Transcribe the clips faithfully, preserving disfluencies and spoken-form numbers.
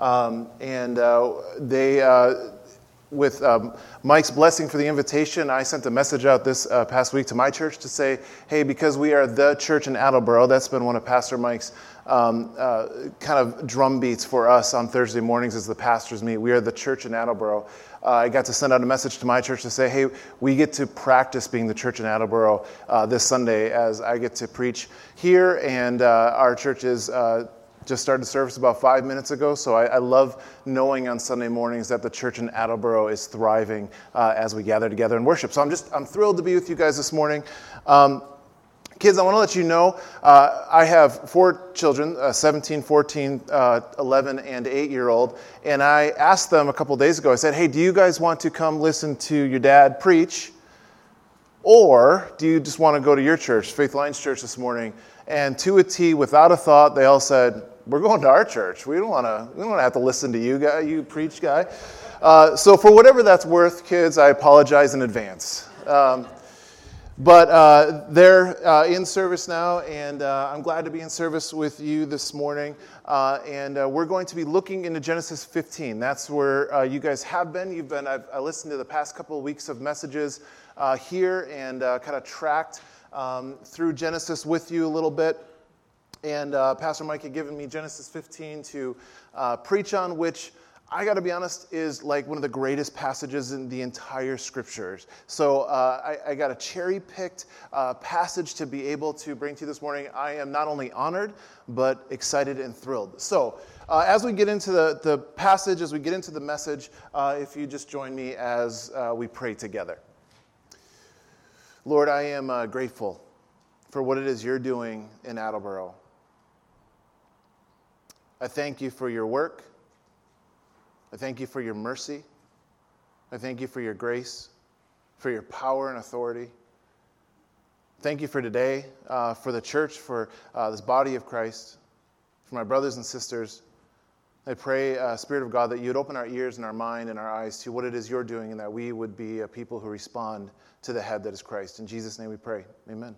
Um, and uh, they, uh, with um, Mike's blessing for the invitation, I sent a message out this uh, past week to my church to say, hey, because we are the church in Attleboro, that's been one of Pastor Mike's um, uh, kind of drum beats for us on Thursday mornings as the pastors meet. We are the church in Attleboro. Uh, I got to send out a message to my church to say, hey, we get to practice being the church in Attleboro uh, this Sunday as I get to preach here, and uh, our church is uh, just started service about five minutes ago, so I, I love knowing on Sunday mornings that the church in Attleboro is thriving uh, as we gather together and worship. So I'm just I'm thrilled to be with you guys this morning. Um, kids, I want to let you know uh, I have four children, uh, seventeen, fourteen, uh, eleven, and eight-year-old, and I asked them a couple days ago, I said, hey, do you guys want to come listen to your dad preach, or do you just want to go to your church, Faith Alliance Church, this morning? And to a T, without a thought, they all said, we're going to our church. We don't want to. We don't want to have to listen to you, guy. You preach, guy. Uh, so for whatever that's worth, kids, I apologize in advance. Um, but uh, they're uh, in service now, and uh, I'm glad to be in service with you this morning. Uh, and uh, we're going to be looking into Genesis fifteen. That's where uh, you guys have been. You've been. I've I listened to the past couple of weeks of messages uh, here and uh, kind of tracked um, through Genesis with you a little bit. And uh, Pastor Mike had given me Genesis fifteen to uh, preach on, which I got to be honest is like one of the greatest passages in the entire scriptures. So uh, I, I got a cherry-picked uh, passage to be able to bring to you this morning. I am not only honored, but excited and thrilled. So uh, as we get into the, the passage, as we get into the message, uh, if you just join me as uh, we pray together. Lord, I am uh, grateful for what it is you're doing in Attleboro. I thank you for your work. I thank you for your mercy. I thank you for your grace, for your power and authority. Thank you for today, uh, for the church, for uh, this body of Christ, for my brothers and sisters. I pray, uh, Spirit of God, that you would open our ears and our mind and our eyes to what it is you're doing, and that we would be a people who respond to the head that is Christ. In Jesus' name we pray. Amen.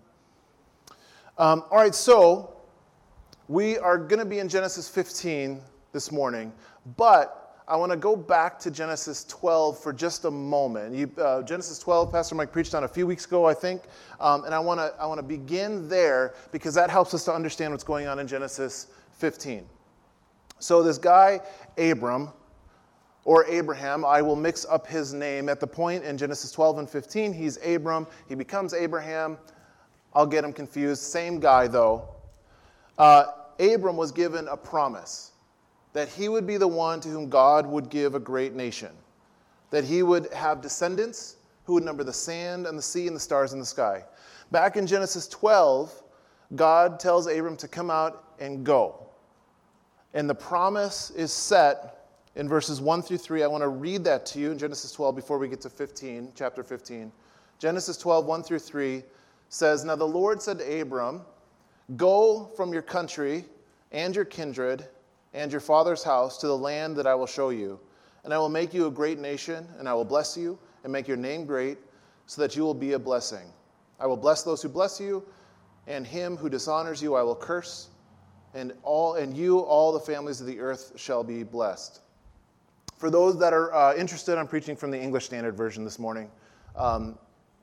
Um, all right, so we are going to be in Genesis fifteen this morning, but I want to go back to Genesis twelve for just a moment. You, uh, Genesis twelve, Pastor Mike preached on a few weeks ago, I think, um, and I want to I want to begin there because that helps us to understand what's going on in Genesis fifteen. So this guy, Abram, or Abraham, I will mix up his name. At the point in Genesis twelve and fifteen, he's Abram. He becomes Abraham. I'll get him confused. Same guy, though. Uh, Abram was given a promise that he would be the one to whom God would give a great nation, that he would have descendants who would number the sand and the sea and the stars in the sky. Back in Genesis twelve, God tells Abram to come out and go. And the promise is set in verses one through three. I want to read that to you in Genesis twelve before we get to fifteen, chapter fifteen. Genesis twelve, one through three says, Now the Lord said to Abram, Go from your country and your kindred and your father's house to the land that I will show you. And I will make you a great nation, and I will bless you and make your name great, so that you will be a blessing. I will bless those who bless you, and him who dishonors you I will curse, and all and you, all the families of the earth shall be blessed. For those that are uh, interested, I'm preaching from the English Standard Version this morning. Um,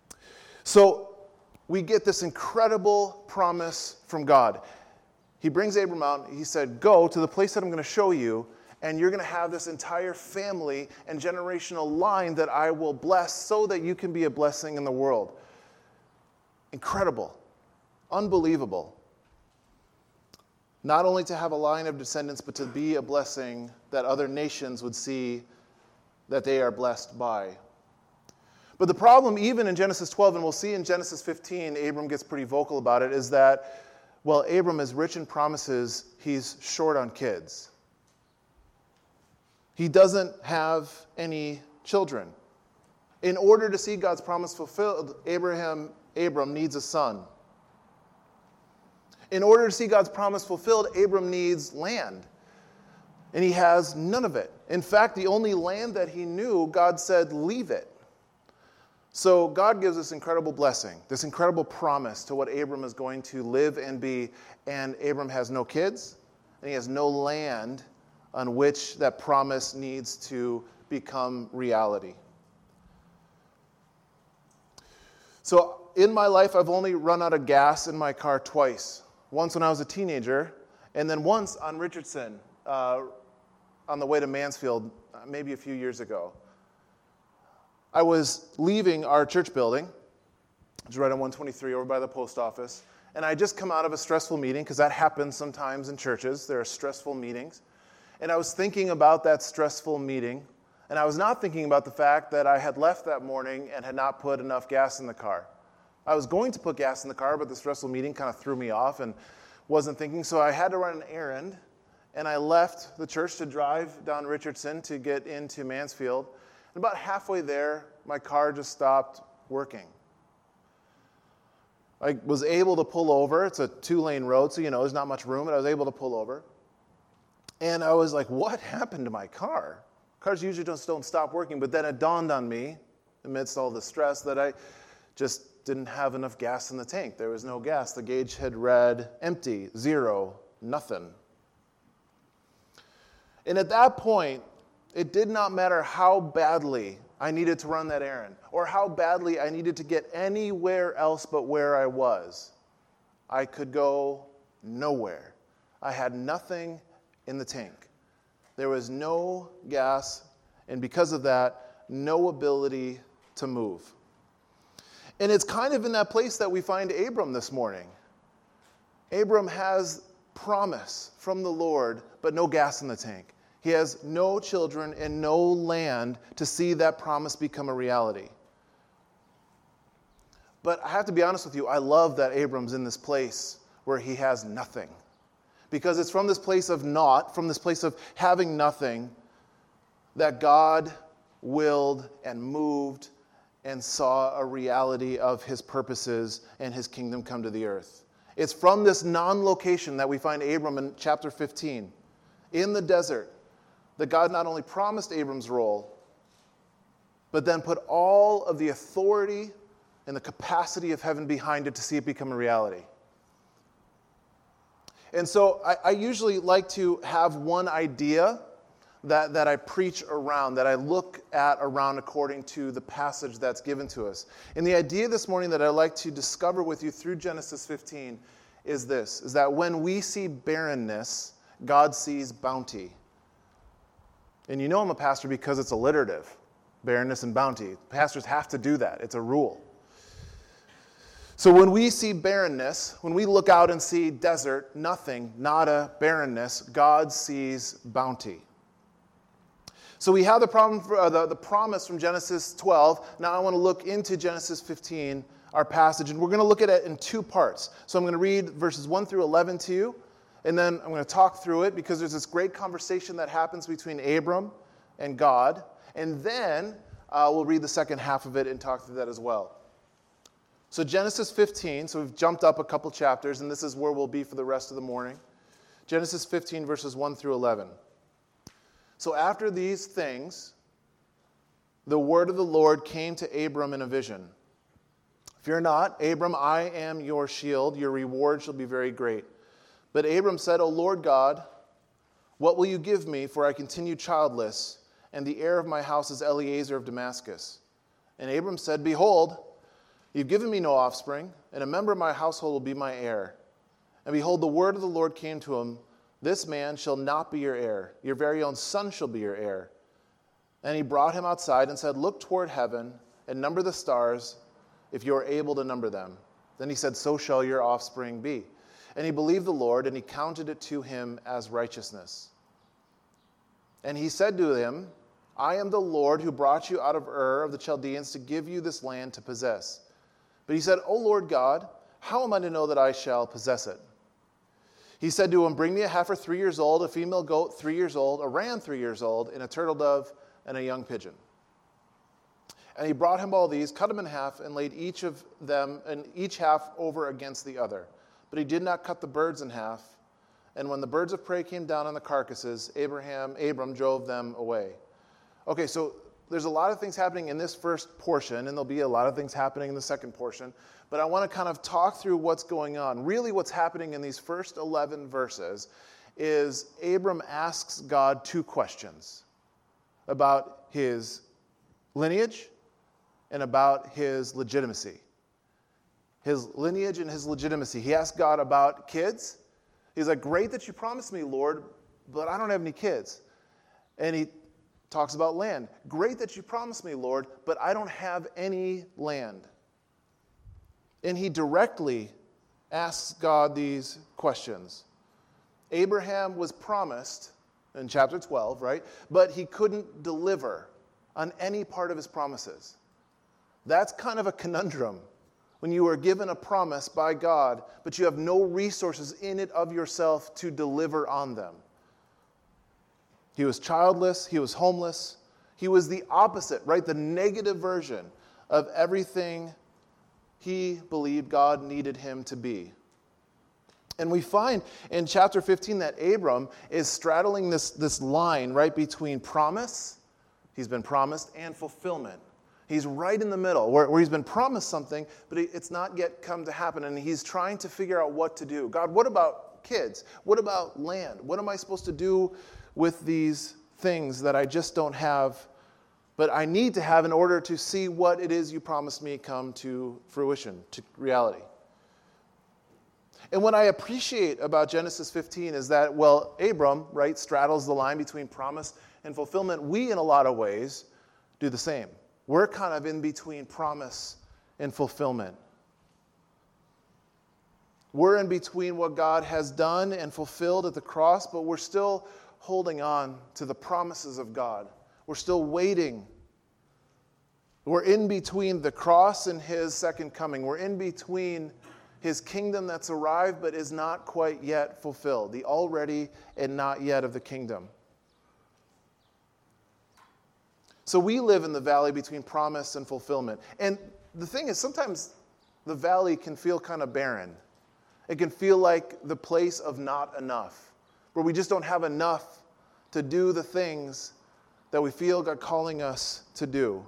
so we get this incredible promise from God. He brings Abram out. He said, go to the place that I'm going to show you, and you're going to have this entire family and generational line that I will bless so that you can be a blessing in the world. Incredible. Unbelievable. Not only to have a line of descendants, but to be a blessing that other nations would see that they are blessed by. But the problem, even in Genesis twelve, and we'll see in Genesis fifteen, Abram gets pretty vocal about it, is that, well, Abram is rich in promises, he's short on kids. He doesn't have any children. In order to see God's promise fulfilled, Abraham, Abram needs a son. In order to see God's promise fulfilled, Abram needs land. And he has none of it. In fact, the only land that he knew, God said, leave it. So God gives this incredible blessing, this incredible promise to what Abram is going to live and be. And Abram has no kids, and he has no land on which that promise needs to become reality. So in my life, I've only run out of gas in my car twice. Once when I was a teenager, and then once on Richardson, uh, on the way to Mansfield, uh, maybe a few years ago. I was leaving our church building, which is right on one twenty-three over by the post office, and I had just come out of a stressful meeting, because that happens sometimes in churches. There are stressful meetings. And I was thinking about that stressful meeting, and I was not thinking about the fact that I had left that morning and had not put enough gas in the car. I was going to put gas in the car, but the stressful meeting kind of threw me off and wasn't thinking, so I had to run an errand, and I left the church to drive down Richardson to get into Mansfield. And about halfway there, my car just stopped working. I was able to pull over. It's a two-lane road, so you know there's not much room, but I was able to pull over. And I was like, what happened to my car? Cars usually just don't stop working, but then it dawned on me, amidst all the stress, that I just didn't have enough gas in the tank. There was no gas. The gauge had read empty, zero, nothing. And at that point, it did not matter how badly I needed to run that errand, or how badly I needed to get anywhere else but where I was. I could go nowhere. I had nothing in the tank. There was no gas, and because of that, no ability to move. And it's kind of in that place that we find Abram this morning. Abram has promise from the Lord, but no gas in the tank. He has no children and no land to see that promise become a reality. But I have to be honest with you, I love that Abram's in this place where he has nothing. Because it's from this place of naught, from this place of having nothing, that God willed and moved and saw a reality of his purposes and his kingdom come to the earth. It's from this non-location that we find Abram in chapter fifteen, in the desert, that God not only promised Abram's role, but then put all of the authority and the capacity of heaven behind it to see it become a reality. And so I, I usually like to have one idea that, that I preach around, that I look at around according to the passage that's given to us. And the idea this morning that I'd like to discover with you through Genesis fifteen is this, is that when we see barrenness, God sees bounty. And you know I'm a pastor because it's alliterative, barrenness and bounty. Pastors have to do that. It's a rule. So when we see barrenness, when we look out and see desert, nothing, nada, barrenness, God sees bounty. So we have the, problem for, uh, the, the promise from Genesis twelve. Now I want to look into Genesis fifteen, our passage, and we're going to look at it in two parts. So I'm going to read verses one through eleven to you, and then I'm going to talk through it because there's this great conversation that happens between Abram and God, and then uh, we'll read the second half of it and talk through that as well. So Genesis fifteen, so we've jumped up a couple chapters, and this is where we'll be for the rest of the morning. Genesis fifteen, verses one through eleven. So after these things, the word of the Lord came to Abram in a vision. Fear not, Abram, I am your shield. Your reward shall be very great. But Abram said, O Lord God, what will you give me, for I continue childless, and the heir of my house is Eliezer of Damascus? And Abram said, Behold, you've given me no offspring, and a member of my household will be my heir. And behold, the word of the Lord came to him, This man shall not be your heir. Your very own son shall be your heir. And he brought him outside and said, Look toward heaven and number the stars, if you are able to number them. Then he said, So shall your offspring be. And he believed the Lord, and he counted it to him as righteousness. And he said to him, I am the Lord who brought you out of Ur of the Chaldeans to give you this land to possess. But he said, O Lord God, how am I to know that I shall possess it? He said to him, Bring me a heifer three years old, a female goat three years old, a ram three years old, and a turtle dove, and a young pigeon. And he brought him all these, cut them in half, and laid each of them, and each half over against the other. But he did not cut the birds in half. And when the birds of prey came down on the carcasses, Abraham, Abram drove them away. Okay, so there's a lot of things happening in this first portion, and there'll be a lot of things happening in the second portion. But I want to kind of talk through what's going on. Really what's happening in these first eleven verses is Abram asks God two questions about his lineage and about his legitimacy. His lineage and his legitimacy. He asks God about kids. He's like, great that you promised me, Lord, but I don't have any kids. And he talks about land. Great that you promised me, Lord, but I don't have any land. And he directly asks God these questions. Abraham was promised in chapter twelve, right? But he couldn't deliver on any part of his promises. That's kind of a conundrum when you are given a promise by God, but you have no resources in it of yourself to deliver on them. He was childless, he was homeless, he was the opposite, right? The negative version of everything he believed God needed him to be. And we find in chapter fifteen that Abram is straddling this, this line right between promise, he's been promised, and fulfillment. He's right in the middle where, where he's been promised something, but it's not yet come to happen. And he's trying to figure out what to do. God, what about kids? What about land? What am I supposed to do with these things that I just don't have, but I need to have in order to see what it is you promised me come to fruition, to reality? And what I appreciate about Genesis fifteen is that, well, Abram, right, straddles the line between promise and fulfillment. We, in a lot of ways, do the same. We're kind of in between promise and fulfillment. We're in between what God has done and fulfilled at the cross, but we're still holding on to the promises of God. We're still waiting. We're in between the cross and his second coming. We're in between his kingdom that's arrived but is not quite yet fulfilled, the already and not yet of the kingdom. So we live in the valley between promise and fulfillment. And the thing is, sometimes the valley can feel kind of barren. It can feel like the place of not enough, where we just don't have enough to do the things that we feel God calling us to do.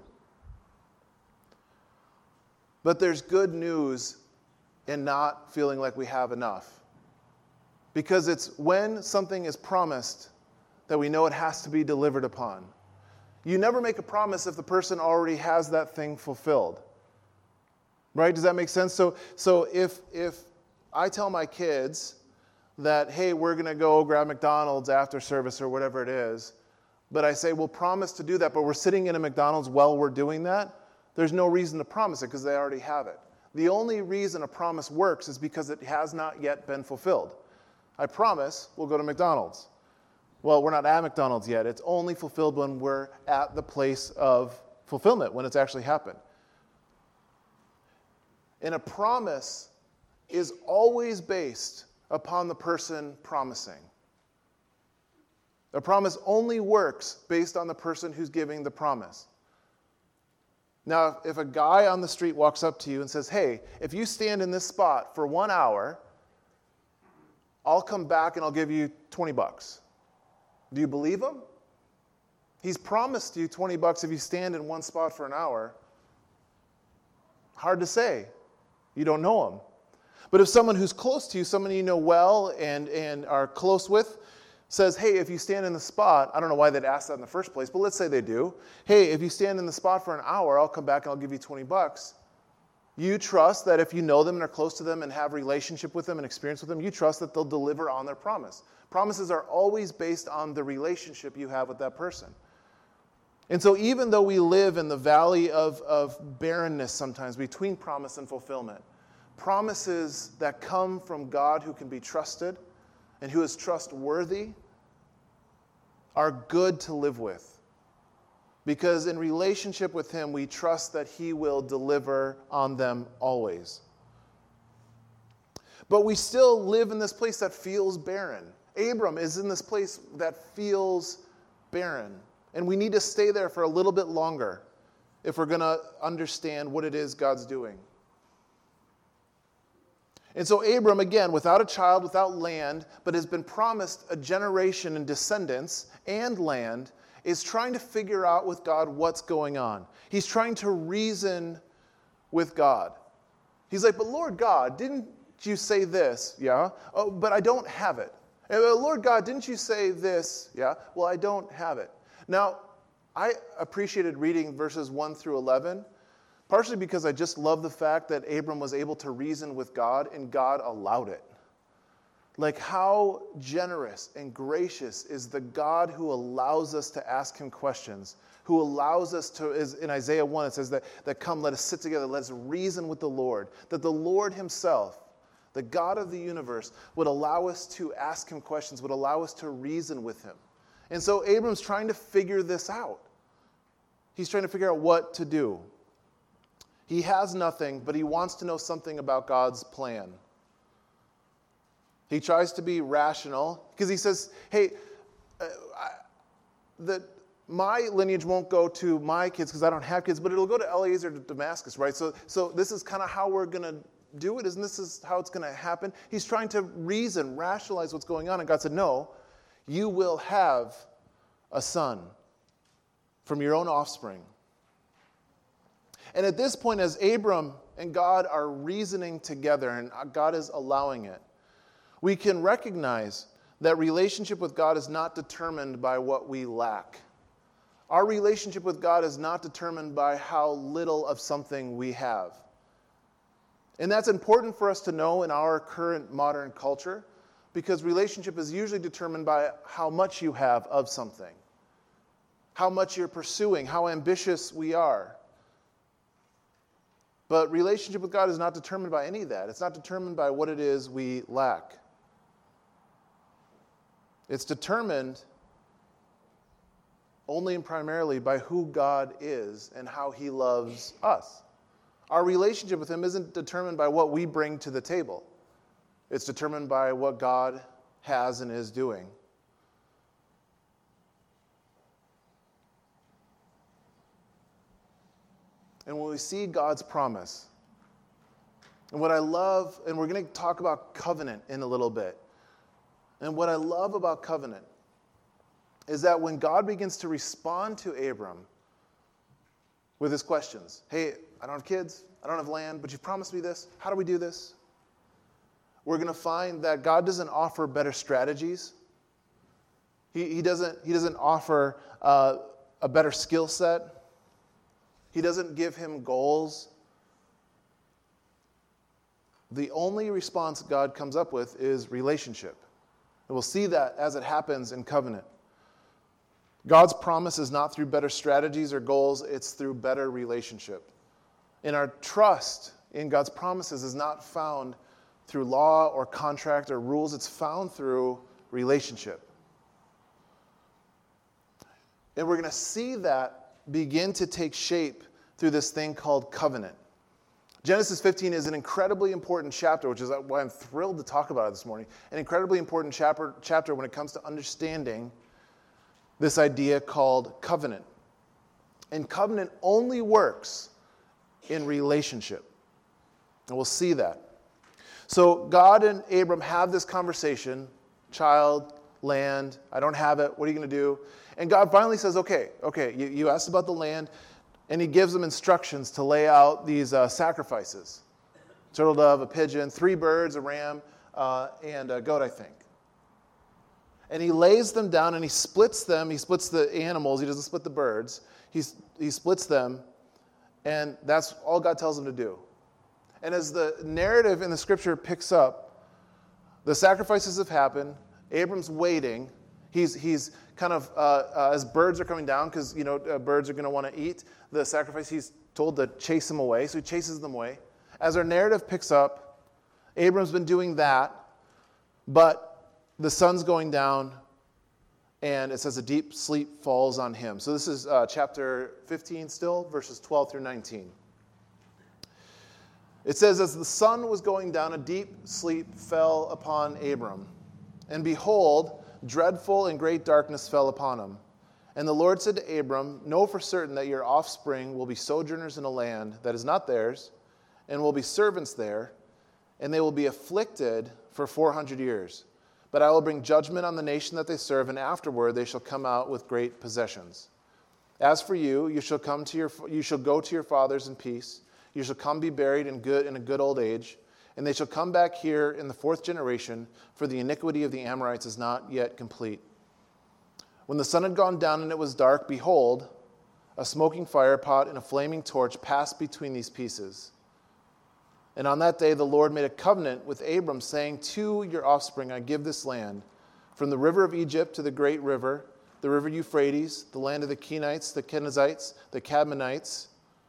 But there's good news in not feeling like we have enough. Because it's when something is promised that we know it has to be delivered upon. You never make a promise if the person already has that thing fulfilled. Right? Does that make sense? So, so if if I tell my kids that, hey, we're going to go grab McDonald's after service or whatever it is, but I say, we'll promise to do that, but we're sitting in a McDonald's while we're doing that, there's no reason to promise it because they already have it. The only reason a promise works is because it has not yet been fulfilled. I promise we'll go to McDonald's. Well, we're not at McDonald's yet. It's only fulfilled when we're at the place of fulfillment, when it's actually happened. And a promise is always based upon the person promising. A promise only works based on the person who's giving the promise. Now, if a guy on the street walks up to you and says, hey, if you stand in this spot for one hour, I'll come back and I'll give you twenty bucks. Do you believe him? He's promised you twenty bucks if you stand in one spot for an hour. Hard to say. You don't know him. But if someone who's close to you, someone you know well and, and are close with, says, hey, if you stand in the spot, I don't know why they'd ask that in the first place, but let's say they do. Hey, if you stand in the spot for an hour, I'll come back and I'll give you twenty bucks. You trust that if you know them and are close to them and have a relationship with them and experience with them, you trust that they'll deliver on their promise. Promises are always based on the relationship you have with that person. And so even though we live in the valley of, of barrenness sometimes between promise and fulfillment, promises that come from God who can be trusted and who is trustworthy are good to live with. Because in relationship with him, we trust that he will deliver on them always. But we still live in this place that feels barren. Abram is in this place that feels barren. And we need to stay there for a little bit longer if we're going to understand what it is God's doing. And so Abram, again, without a child, without land, but has been promised a generation and descendants and land, is trying to figure out with God what's going on. He's trying to reason with God. He's like, but Lord God, didn't you say this? Yeah. Oh, but I don't have it. And, uh, Lord God, didn't you say this? Yeah, well, I don't have it. Now, I appreciated reading verses one through eleven, partially because I just love the fact that Abram was able to reason with God and God allowed it. Like, how generous and gracious is the God who allows us to ask him questions, who allows us to, as in Isaiah one, it says that, that come, let us sit together, let us reason with the Lord, that the Lord himself, the God of the universe, would allow us to ask him questions, would allow us to reason with him. And so Abram's trying to figure this out. He's trying to figure out what to do. He has nothing, but he wants to know something about God's plan. He tries to be rational because he says, hey, uh, I, the, my lineage won't go to my kids because I don't have kids, but it'll go to Eliezer to Damascus, right? So, so this is kind of how we're going to do it. Isn't this is how it's going to happen? He's trying to reason, rationalize what's going on. And God said, no, you will have a son from your own offspring. And at this point, as Abram and God are reasoning together, and God is allowing it, we can recognize that relationship with God is not determined by what we lack. Our relationship with God is not determined by how little of something we have. And that's important for us to know in our current modern culture, because relationship is usually determined by how much you have of something, how much you're pursuing, how ambitious we are. But relationship with God is not determined by any of that. It's not determined by what it is we lack. It's determined only and primarily by who God is and how he loves us. Our relationship with him isn't determined by what we bring to the table. It's determined by what God has and is doing. And when we see God's promise, and what I love, and we're going to talk about covenant in a little bit, and what I love about covenant is that when God begins to respond to Abram with his questions, hey, I don't have kids, I don't have land, but you promised me this, how do we do this? We're going to find that God doesn't offer better strategies. He, he, doesn't, he doesn't offer uh, a better skill set. He doesn't give him goals. The only response God comes up with is relationship. And we'll see that as it happens in covenant. God's promise is not through better strategies or goals, it's through better relationship. And our trust in God's promises is not found through law or contract or rules, it's found through relationship. And we're going to see that begin to take shape through this thing called covenant. Genesis fifteen is an incredibly important chapter, which is why I'm thrilled to talk about it this morning. An incredibly important chapter, chapter when it comes to understanding this idea called covenant. And covenant only works in relationship. And we'll see that. So God and Abram have this conversation, child, land, I don't have it, what are you going to do? And God finally says, okay, okay, you, you asked about the land, and he gives them instructions to lay out these uh, sacrifices. Turtle dove, a pigeon, three birds, a ram, uh, and a goat, I think. And he lays them down and he splits them. He splits the animals. He doesn't split the birds. He's, he splits them, and that's all God tells him to do. And as the narrative in the scripture picks up, the sacrifices have happened. Abram's waiting. He's he's kind of, uh, uh, as birds are coming down, because, you know, uh, birds are going to want to eat the sacrifice, he's told to chase them away, so he chases them away. As our narrative picks up, Abram's been doing that, but the sun's going down, and it says a deep sleep falls on him. So this is uh, chapter fifteen still, verses twelve through nineteen. It says, as the sun was going down, a deep sleep fell upon Abram. And behold, dreadful and great darkness fell upon him. And the Lord said to Abram, know for certain that your offspring will be sojourners in a land that is not theirs, and will be servants there, and they will be afflicted for four hundred years. But I will bring judgment on the nation that they serve, and afterward they shall come out with great possessions. As for you, you shall come to your you shall go to your fathers in peace. You shall come be buried in good in a good old age. and they shall come back here in the fourth generation, for the iniquity of the Amorites is not yet complete. When the sun had gone down and it was dark, behold, a smoking fire pot and a flaming torch passed between these pieces. And on that day the Lord made a covenant with Abram, saying, to your offspring I give this land, from the river of Egypt to the great river, the river Euphrates, the land of the Kenites, the Kenizzites, the Cadmonites,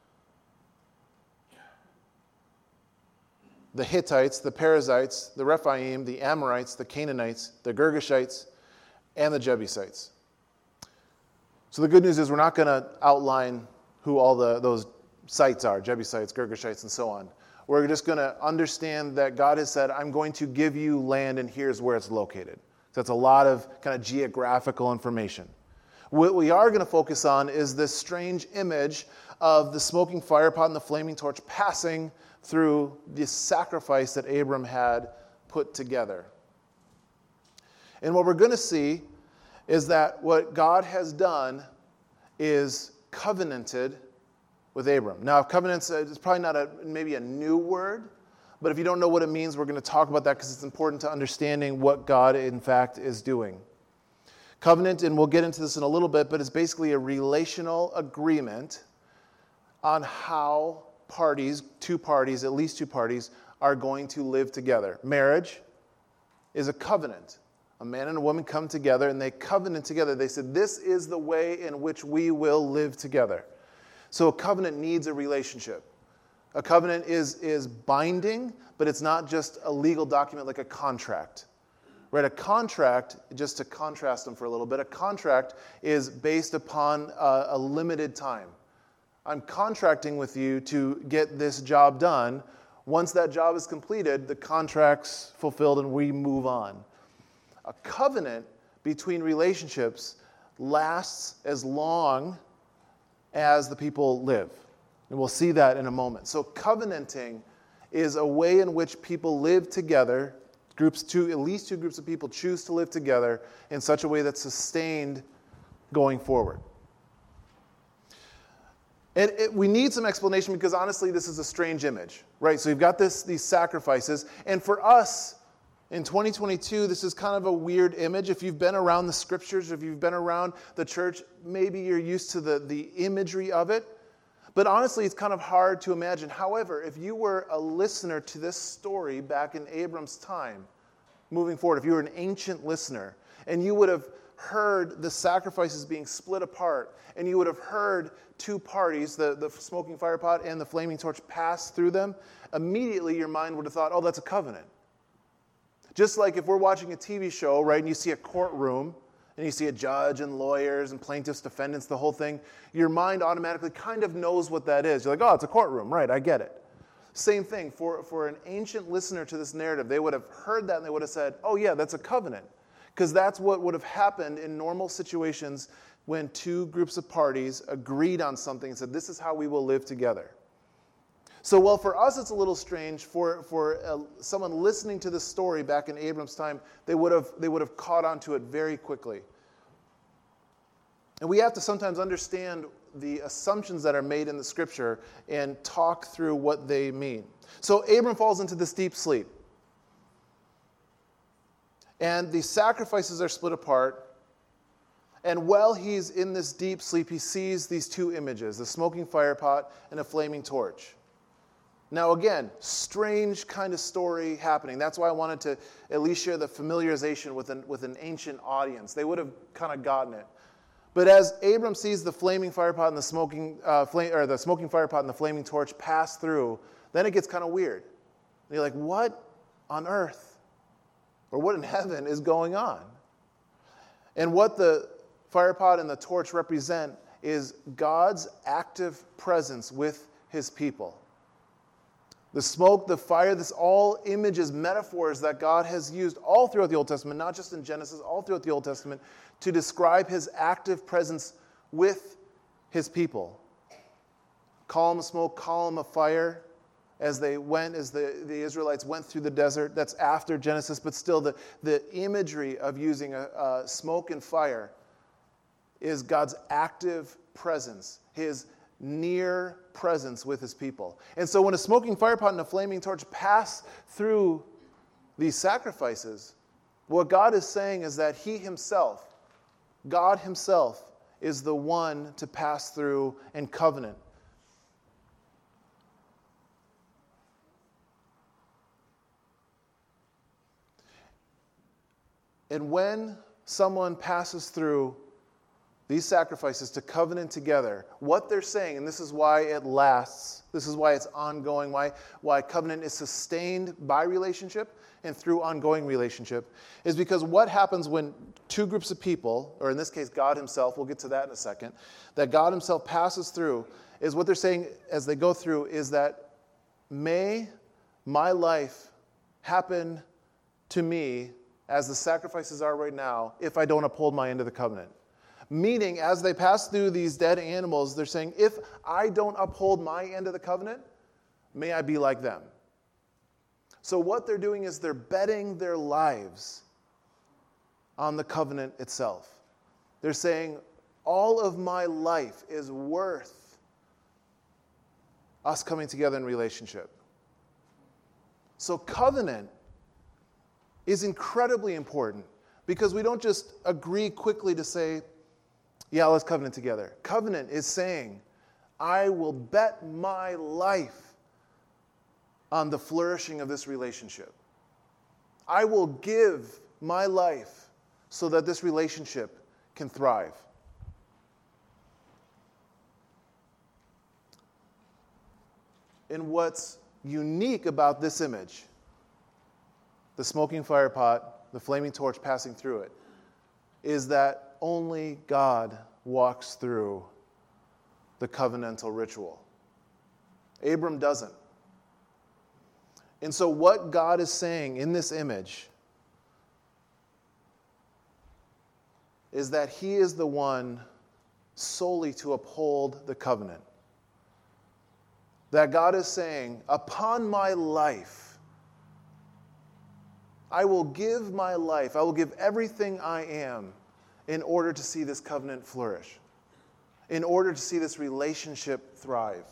the Hittites, the Perizzites, the Rephaim, the Amorites, the Canaanites, the Girgashites, and the Jebusites. So the good news is we're not going to outline who all the, those sites are, Jebusites, Girgashites, and so on. We're just going to understand that God has said, I'm going to give you land, and here's where it's located. So that's a lot of kind of geographical information. What we are going to focus on is this strange image of the smoking fire pot and the flaming torch passing through this sacrifice that Abram had put together. And what we're going to see is that what God has done is covenanted with Abram. Now, covenants is probably not a maybe a new word, but if you don't know what it means, we're going to talk about that because it's important to understanding what God, in fact, is doing. Covenant, and we'll get into this in a little bit, but it's basically a relational agreement on how parties, two parties, at least two parties, are going to live together. Marriage is a covenant. A man and a woman come together and they covenant together. They said, this is the way in which we will live together. So a covenant needs a relationship. A covenant is, is binding, but it's not just a legal document like a contract. Right? A contract, just to contrast them for a little bit, a contract is based upon a, a limited time. I'm contracting with you to get this job done. Once that job is completed, the contract's fulfilled and we move on. A covenant between relationships lasts as long as the people live. And we'll see that in a moment. So covenanting is a way in which people live together. Groups, two, at least two groups of people choose to live together in such a way that's sustained going forward. And it, we need some explanation because honestly, this is a strange image, right? So you've got this, these sacrifices, and for us in twenty twenty-two, this is kind of a weird image. If you've been around the scriptures, if you've been around the church, maybe you're used to the, the imagery of it. But honestly, it's kind of hard to imagine. However, if you were a listener to this story back in Abram's time, moving forward, if you were an ancient listener, and you would have heard the sacrifices being split apart, and you would have heard two parties, the, the smoking fire pot and the flaming torch, pass through them, immediately your mind would have thought, oh, that's a covenant. Just like if we're watching a T V show, right, and you see a courtroom, and you see a judge and lawyers and plaintiffs, defendants, the whole thing, your mind automatically kind of knows what that is. You're like, oh, it's a courtroom, right, I get it. Same thing, for, for an ancient listener to this narrative, they would have heard that and they would have said, oh yeah, that's a covenant. Because that's what would have happened in normal situations when two groups of parties agreed on something and said, this is how we will live together. So while for us it's a little strange, for, for uh, someone listening to this story back in Abram's time, they would have they would have caught on to it very quickly. And we have to sometimes understand the assumptions that are made in the scripture and talk through what they mean. So Abram falls into this deep sleep. And the sacrifices are split apart. And while he's in this deep sleep, he sees these two images, the smoking fire pot and a flaming torch. Now again, strange kind of story happening. That's why I wanted to at least share the familiarization with an, with an ancient audience. They would have kind of gotten it. But as Abram sees the flaming fire pot and the smoking uh, flame, or the smoking fire pot and the flaming torch pass through, then it gets kind of weird. And you're like, what on earth or what in heaven is going on? And what the fire pot and the torch represent is God's active presence with his people. The smoke, the fire, this all images, metaphors that God has used all throughout the Old Testament, not just in Genesis, all throughout the Old Testament, to describe his active presence with his people. Column of smoke, column of fire, as they went, as the, the Israelites went through the desert. That's after Genesis, but still the, the imagery of using a, a smoke and fire is God's active presence, his near presence with his people. And so when a smoking fire pot and a flaming torch pass through these sacrifices, what God is saying is that he himself, God himself, is the one to pass through and covenant. And when someone passes through these sacrifices to covenant together, what they're saying, and this is why it lasts, this is why it's ongoing, why, why covenant is sustained by relationship and through ongoing relationship, is because what happens when two groups of people, or in this case God himself, we'll get to that in a second, that God himself passes through, is what they're saying as they go through is that may my life happen to me as the sacrifices are right now if I don't uphold my end of the covenant. Meaning, as they pass through these dead animals, they're saying, if I don't uphold my end of the covenant, may I be like them. So what they're doing is they're betting their lives on the covenant itself. They're saying, all of my life is worth us coming together in relationship. So covenant is incredibly important because we don't just agree quickly to say, yeah, let's covenant together. Covenant is saying, I will bet my life on the flourishing of this relationship. I will give my life so that this relationship can thrive. And what's unique about this image, the smoking fire pot, the flaming torch passing through it, is that only God walks through the covenantal ritual. Abram doesn't. And so what God is saying in this image is that he is the one solely to uphold the covenant. That God is saying, upon my life, I will give my life, I will give everything I am in order to see this covenant flourish, in order to see this relationship thrive.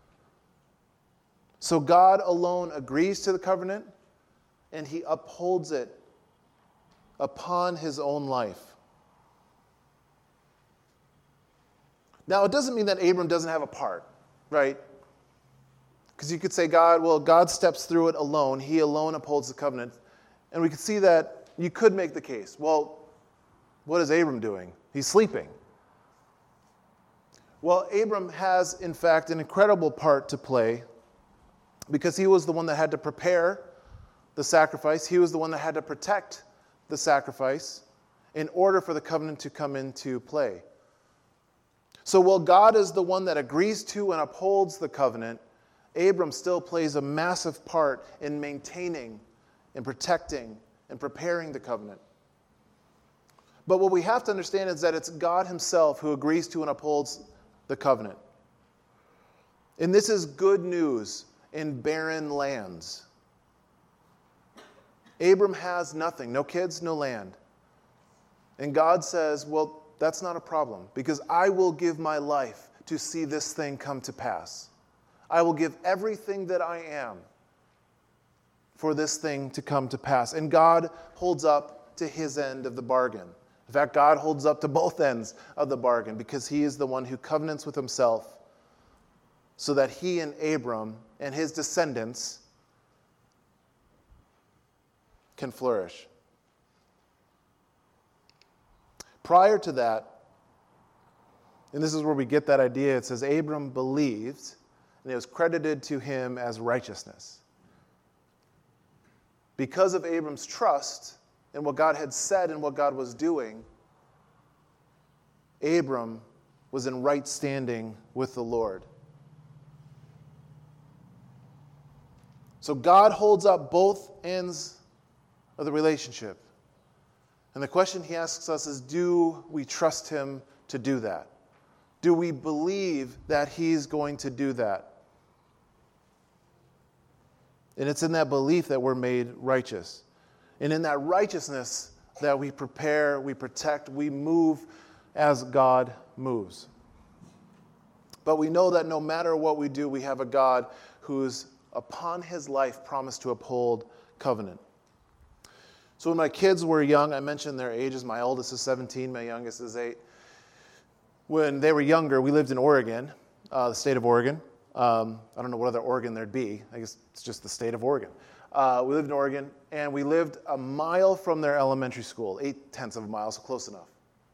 So God alone agrees to the covenant, and he upholds it upon his own life. Now, it doesn't mean that Abram doesn't have a part, right? Because you could say, God, well, God steps through it alone. He alone upholds the covenant. And we could see that you could make the case. Well, what is Abram doing? He's sleeping. Well, Abram has, in fact, an incredible part to play because he was the one that had to prepare the sacrifice. He was the one that had to protect the sacrifice in order for the covenant to come into play. So while God is the one that agrees to and upholds the covenant, Abram still plays a massive part in maintaining and protecting and preparing the covenant. But what we have to understand is that it's God himself who agrees to and upholds the covenant. And this is good news in barren lands. Abram has nothing, no kids, no land. And God says, well, that's not a problem because I will give my life to see this thing come to pass. I will give everything that I am for this thing to come to pass. And God holds up to his end of the bargain. In fact, God holds up to both ends of the bargain because he is the one who covenants with himself so that he and Abram and his descendants can flourish. Prior to that, and this is where we get that idea, it says Abram believed and it was credited to him as righteousness. Because of Abram's trust in what God had said and what God was doing, Abram was in right standing with the Lord. So God holds up both ends of the relationship. And the question he asks us is, do we trust him to do that? Do we believe that he's going to do that? And it's in that belief that we're made righteous. And in that righteousness that we prepare, we protect, we move as God moves. But we know that no matter what we do, we have a God who's upon his life promised to uphold covenant. So when my kids were young, I mentioned their ages. My oldest is seventeen, my youngest is eight. When they were younger, we lived in Oregon, uh, the state of Oregon. Um, I don't know what other Oregon there'd be. I guess it's just the state of Oregon. Uh, we lived in Oregon, and we lived a mile from their elementary school, eight tenths of a mile, so close enough.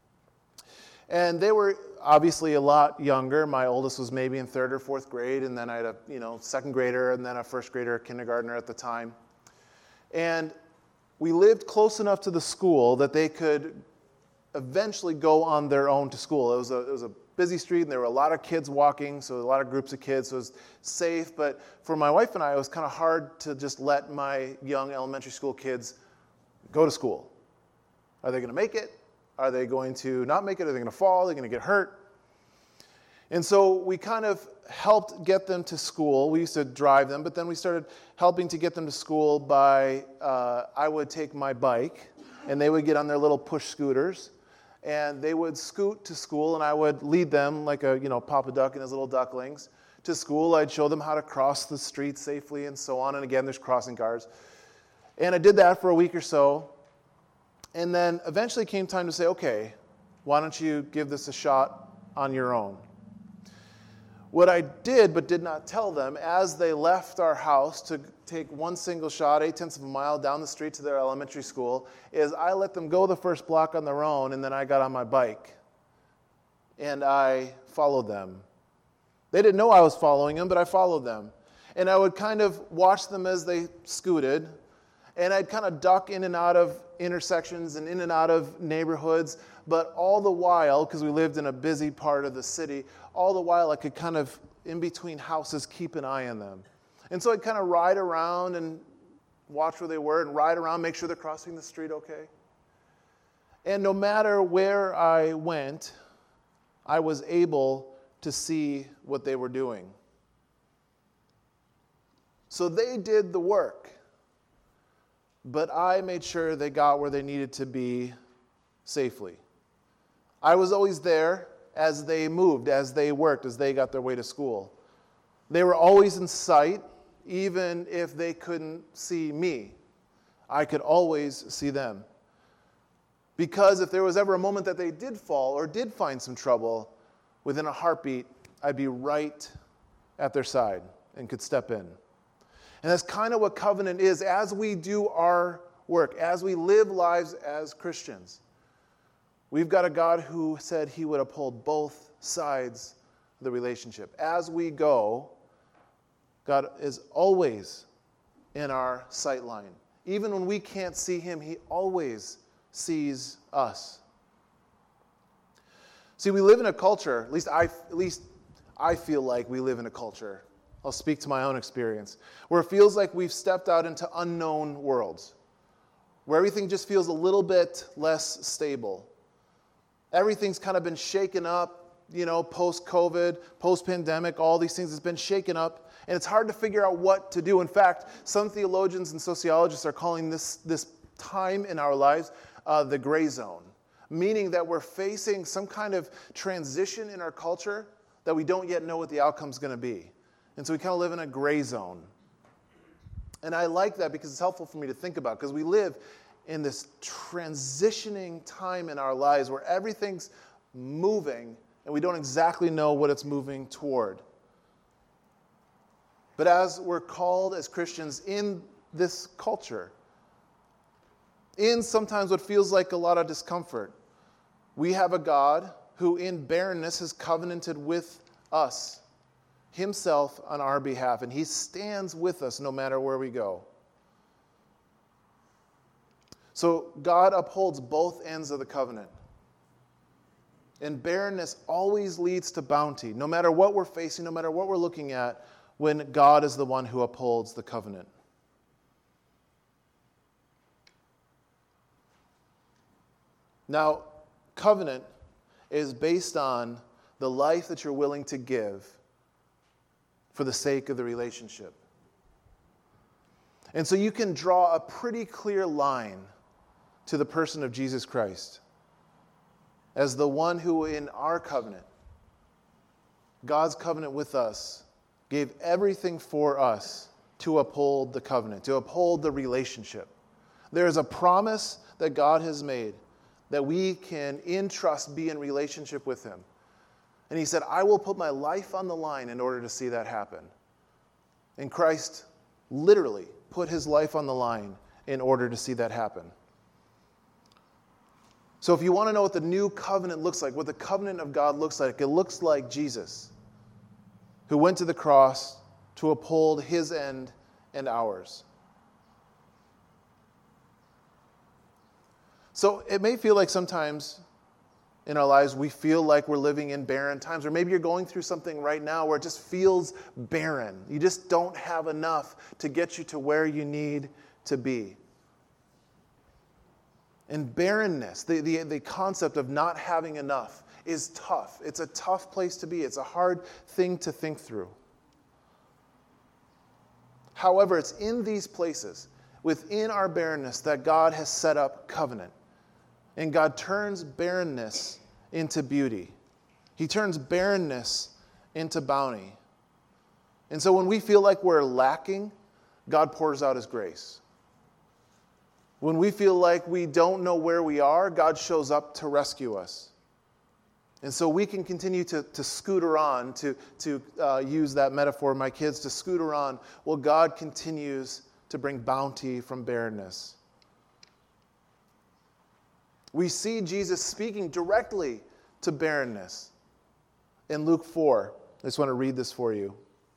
And they were obviously a lot younger. My oldest was maybe in third or fourth grade, and then I had a you know second grader, and then a first grader, a kindergartner at the time. And we lived close enough to the school that they could eventually go on their own to school. It was a, it was a busy street, and there were a lot of kids walking, so a lot of groups of kids, so it was safe. But for my wife and I, it was kind of hard to just let my young elementary school kids go to school. Are they going to make it? Are they going to not make it? Are they going to fall? Are they going to get hurt? And so we kind of helped get them to school. We used to drive them, but then we started helping to get them to school by, uh, I would take my bike, and they would get on their little push scooters, and they would scoot to school, and I would lead them like a, you know, Papa Duck and his little ducklings to school. I'd show them how to cross the street safely and so on. And again, there's crossing guards. And I did that for a week or so. And then eventually came time to say, okay, why don't you give this a shot on your own? What I did, but did not tell them, as they left our house to take one single shot, eight tenths of a mile down the street to their elementary school, is I let them go the first block on their own, and then I got on my bike, and I followed them. They didn't know I was following them, but I followed them. And I would kind of watch them as they scooted, and I'd kind of duck in and out of intersections and in and out of neighborhoods, but all the while, because we lived in a busy part of the city, all the while I could kind of, in between houses, keep an eye on them. And so I'd kind of ride around and watch where they were and ride around, make sure they're crossing the street okay. And no matter where I went, I was able to see what they were doing. So they did the work, but I made sure they got where they needed to be safely. I was always there as they moved, as they worked, as they got their way to school. They were always in sight, even if they couldn't see me. I could always see them. Because if there was ever a moment that they did fall or did find some trouble, within a heartbeat, I'd be right at their side and could step in. And that's kind of what covenant is as we do our work, as we live lives as Christians. We've got a God who said he would uphold both sides of the relationship. As we go, God is always in our sight line. Even when we can't see him, he always sees us. See, we live in a culture, at least I, at least I feel like we live in a culture, I'll speak to my own experience, where it feels like we've stepped out into unknown worlds, where everything just feels a little bit less stable. Everything's kind of been shaken up, you know, post-COVID, post-pandemic, all these things has been shaken up, and it's hard to figure out what to do. In fact, some theologians and sociologists are calling this, this time in our lives uh, the gray zone, meaning that we're facing some kind of transition in our culture that we don't yet know what the outcome's going to be. And so we kind of live in a gray zone. And I like that because it's helpful for me to think about, because we live in this transitioning time in our lives where everything's moving and we don't exactly know what it's moving toward. But as we're called as Christians in this culture, in sometimes what feels like a lot of discomfort, we have a God who in barrenness has covenanted with us, himself on our behalf, and he stands with us no matter where we go. So God upholds both ends of the covenant. And barrenness always leads to bounty, no matter what we're facing, no matter what we're looking at, when God is the one who upholds the covenant. Now, covenant is based on the life that you're willing to give for the sake of the relationship. And so you can draw a pretty clear line to the person of Jesus Christ as the one who in our covenant God's covenant with us gave everything for us to uphold the covenant, to uphold the relationship. There is a promise that God has made that we can, in trust, be in relationship with him. And he said, I will put my life on the line in order to see that happen. And Christ literally put his life on the line in order to see that happen. So if you want to know what the new covenant looks like, what the covenant of God looks like, it looks like Jesus, who went to the cross to uphold his end and ours. So it may feel like sometimes in our lives we feel like we're living in barren times, or maybe you're going through something right now where it just feels barren. You just don't have enough to get you to where you need to be. And barrenness, the, the, the concept of not having enough, is tough. It's a tough place to be. It's a hard thing to think through. However, it's in these places, within our barrenness, that God has set up covenant. And God turns barrenness into beauty. He turns barrenness into bounty. And so when we feel like we're lacking, God pours out his grace. When we feel like we don't know where we are, God shows up to rescue us. And so we can continue to, to scooter on, to, to uh, use that metaphor of my kids, to scooter on, while God continues to bring bounty from barrenness. We see Jesus speaking directly to barrenness in Luke four. I just want to read this for you.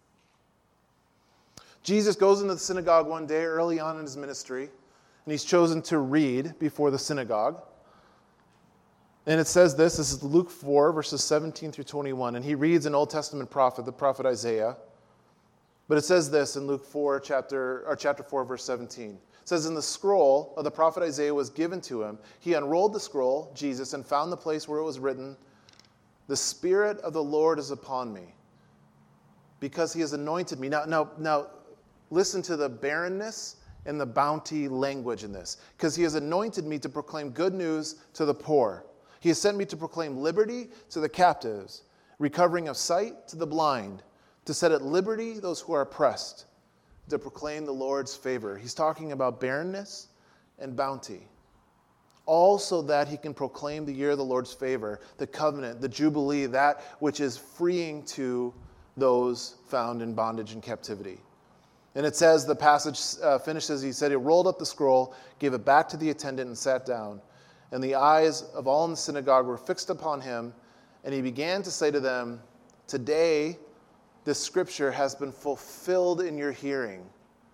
Jesus goes into the synagogue one day early on in his ministry, and he's chosen to read before the synagogue. And it says this, this is Luke four, verses seventeen through twenty-one, and he reads an Old Testament prophet, the prophet Isaiah. But it says this in Luke four, chapter, or chapter four, verse seventeen. It says, in the scroll of the prophet Isaiah was given to him. He unrolled the scroll, Jesus, and found the place where it was written, the Spirit of the Lord is upon me, because he has anointed me. Now, now, now listen to the barrenness and the bounty language in this. Because he has anointed me to proclaim good news to the poor. He has sent me to proclaim liberty to the captives, recovering of sight to the blind, to set at liberty those who are oppressed, to proclaim the Lord's favor. He's talking about barrenness and bounty. All so that he can proclaim the year of the Lord's favor, the covenant, the jubilee, that which is freeing to those found in bondage and captivity. And it says, the passage uh, finishes, he said, he rolled up the scroll, gave it back to the attendant, and sat down. And the eyes of all in the synagogue were fixed upon him, and he began to say to them, today this scripture has been fulfilled in your hearing.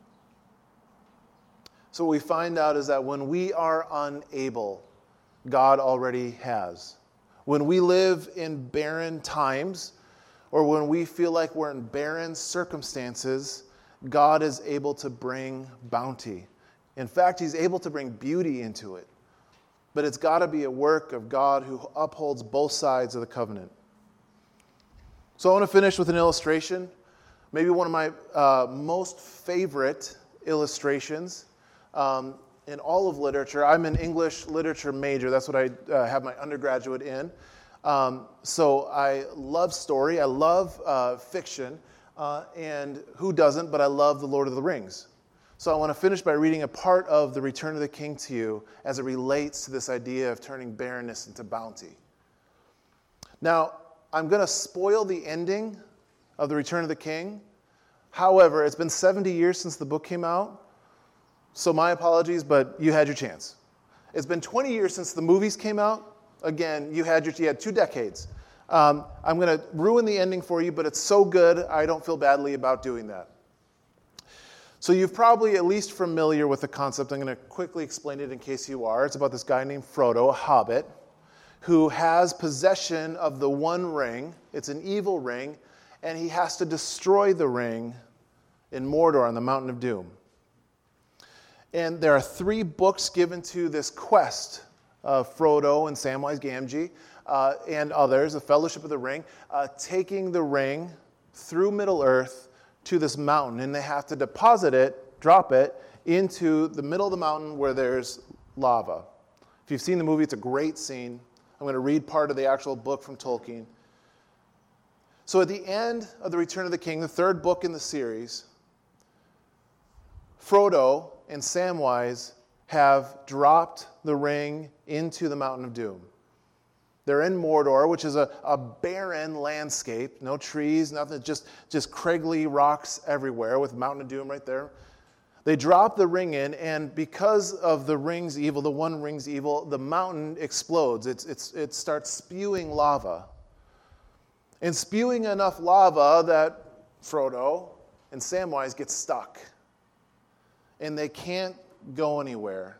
So what we find out is that when we are unable, God already has. When we live in barren times, or when we feel like we're in barren circumstances, God is able to bring bounty. In fact, he's able to bring beauty into it. But it's got to be a work of God who upholds both sides of the covenant. So I want to finish with an illustration. Maybe one of my uh, most favorite illustrations um, in all of literature. I'm an English literature major. That's what I uh, have my undergraduate in. Um, so I love story. I love uh, fiction. Uh, and who doesn't, but I love The Lord of the Rings. So I want to finish by reading a part of The Return of the King to you as it relates to this idea of turning barrenness into bounty. Now, I'm going to spoil the ending of The Return of the King. However, it's been seventy years since the book came out, so my apologies, but you had your chance. It's been twenty years since the movies came out. Again, you had your you had two decades. Um, I'm going to ruin the ending for you, but it's so good, I don't feel badly about doing that. So you're probably at least familiar with the concept. I'm going to quickly explain it in case you are. It's about this guy named Frodo, a hobbit, who has possession of the One Ring. It's an evil ring, and he has to destroy the ring in Mordor on the Mountain of Doom. And there are three books given to this quest of Frodo and Samwise Gamgee uh, and others, the Fellowship of the Ring, uh, taking the ring through Middle-earth to this mountain. And they have to deposit it, drop it, into the middle of the mountain where there's lava. If you've seen the movie, it's a great scene. I'm going to read part of the actual book from Tolkien. So at the end of The Return of the King, the third book in the series, Frodo and Samwise have dropped the ring into the Mountain of Doom. They're in Mordor, which is a, a barren landscape, no trees, nothing, just, just craggly rocks everywhere with Mountain of Doom right there. They drop the ring in, and because of the ring's evil, the one ring's evil, the mountain explodes. It's, it's, it starts spewing lava. And spewing enough lava that Frodo and Samwise get stuck. And they can't go anywhere.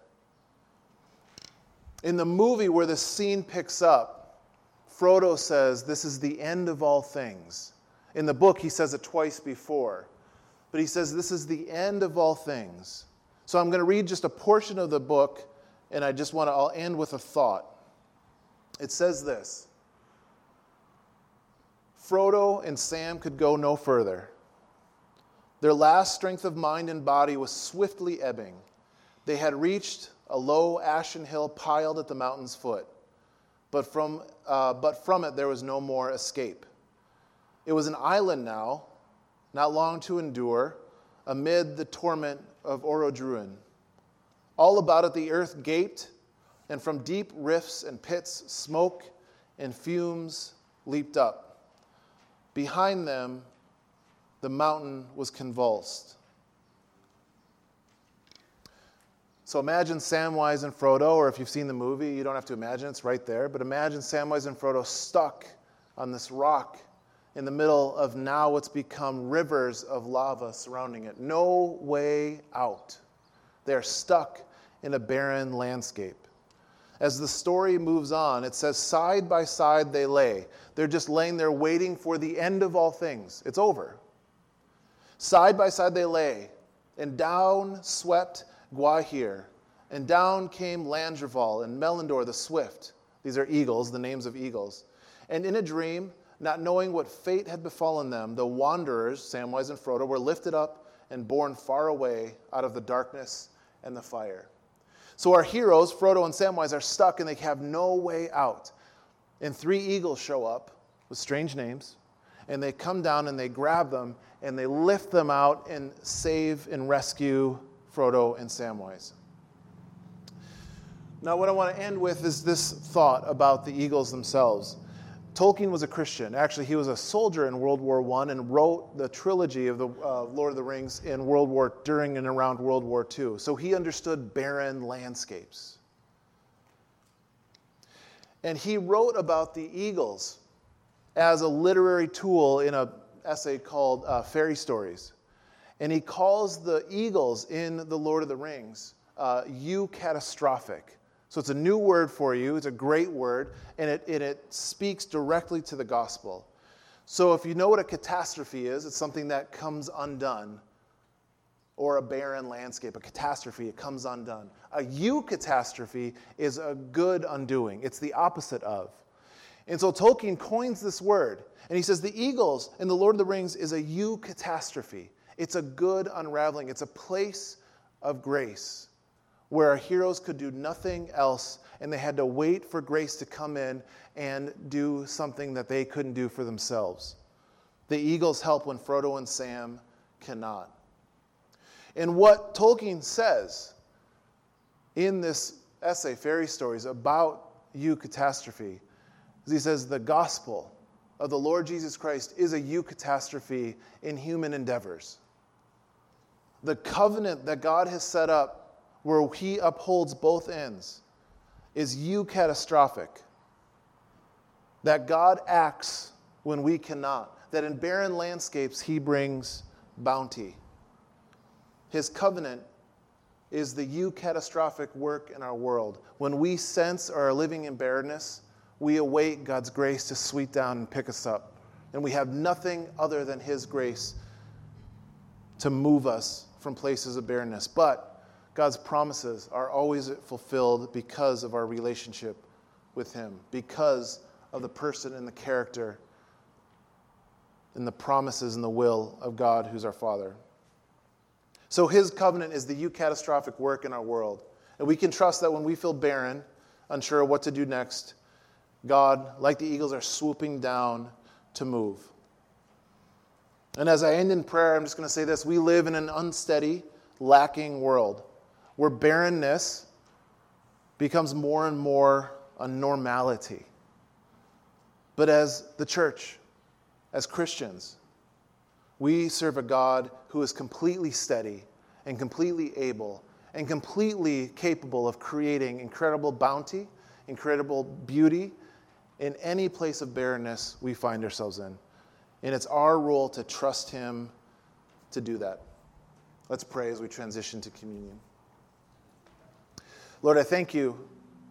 In the movie where the scene picks up, Frodo says, "This is the end of all things." In the book, he says it twice before. But he says, "This is the end of all things." So I'm going to read just a portion of the book, and I just want to, I'll end with a thought. It says this: Frodo and Sam could go no further. Their last strength of mind and body was swiftly ebbing. They had reached a low ashen hill piled at the mountain's foot, but from, uh, but from it there was no more escape. It was an island now, not long to endure, amid the torment of Orodruin. All about it the earth gaped, and from deep rifts and pits smoke and fumes leaped up. Behind them, the mountain was convulsed. So imagine Samwise and Frodo, or if you've seen the movie, you don't have to imagine, it's right there, but imagine Samwise and Frodo stuck on this rock in the middle of now what's become rivers of lava surrounding it. No way out. They're stuck in a barren landscape. As the story moves on, it says, side by side they lay. They're just laying there waiting for the end of all things. It's over. Side by side they lay, and down swept Gwaihir, and down came Landreval and Melindor the Swift. These are eagles, the names of eagles. And in a dream, not knowing what fate had befallen them, the wanderers, Samwise and Frodo, were lifted up and borne far away out of the darkness and the fire. So our heroes, Frodo and Samwise, are stuck and they have no way out. And three eagles show up with strange names, and they come down and they grab them and they lift them out and save and rescue Frodo and Samwise. Now what I want to end with is this thought about the eagles themselves. Tolkien was a Christian. Actually, he was a soldier in World War One and wrote the trilogy of the uh, Lord of the Rings in World War during and around World War Two. So he understood barren landscapes. And he wrote about the eagles as a literary tool in an essay called uh, Fairy Stories. And he calls the eagles in the Lord of the Rings uh, eucatastrophic. So it's a new word for you. It's a great word, and it, and it speaks directly to the gospel. So if you know what a catastrophe is, it's something that comes undone, or a barren landscape. A catastrophe, it comes undone. A eucatastrophe is a good undoing. It's the opposite of. And so Tolkien coins this word, and he says the eagles in the Lord of the Rings is a eucatastrophe. It's a good unraveling. It's a place of grace where our heroes could do nothing else, and they had to wait for grace to come in and do something that they couldn't do for themselves. The eagles help when Frodo and Sam cannot. And what Tolkien says in this essay, Fairy Stories, about eucatastrophe, is he says the gospel of the Lord Jesus Christ is a eucatastrophe in human endeavors. The covenant that God has set up where he upholds both ends is eucatastrophic. That God acts when we cannot. That in barren landscapes he brings bounty. His covenant is the eucatastrophic work in our world. When we sense or are living in barrenness, we await God's grace to sweep down and pick us up. And we have nothing other than his grace to move us from places of barrenness. But God's promises are always fulfilled because of our relationship with him, because of the person and the character and the promises and the will of God, who's our Father. So his covenant is the eucatastrophic work in our world. And we can trust that when we feel barren, unsure of what to do next, God, like the eagles, are swooping down to move. And as I end in prayer, I'm just going to say this. We live in an unsteady, lacking world where barrenness becomes more and more a normality. But as the church, as Christians, we serve a God who is completely steady and completely able and completely capable of creating incredible bounty, incredible beauty in any place of barrenness we find ourselves in. And it's our role to trust him to do that. Let's pray as we transition to communion. Lord, I thank you